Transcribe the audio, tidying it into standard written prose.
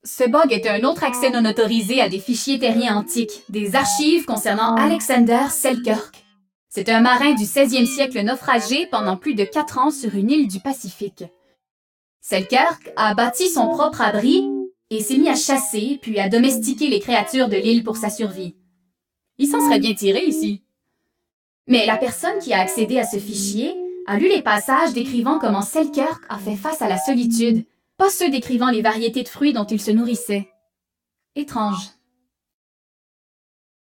Ce bug est un autre accès non autorisé à des fichiers terriens antiques, des archives concernant Alexander Selkirk. C'est un marin du 16e siècle naufragé pendant plus de 4 ans sur une île du Pacifique. Selkirk a bâti son propre abri et s'est mis à chasser puis à domestiquer les créatures de l'île pour sa survie. Il s'en serait bien tiré ici. Mais la personne qui a accédé à ce fichier a lu les passages décrivant comment Selkirk a fait face à la solitude, pas ceux décrivant les variétés de fruits dont il se nourrissait. Étrange.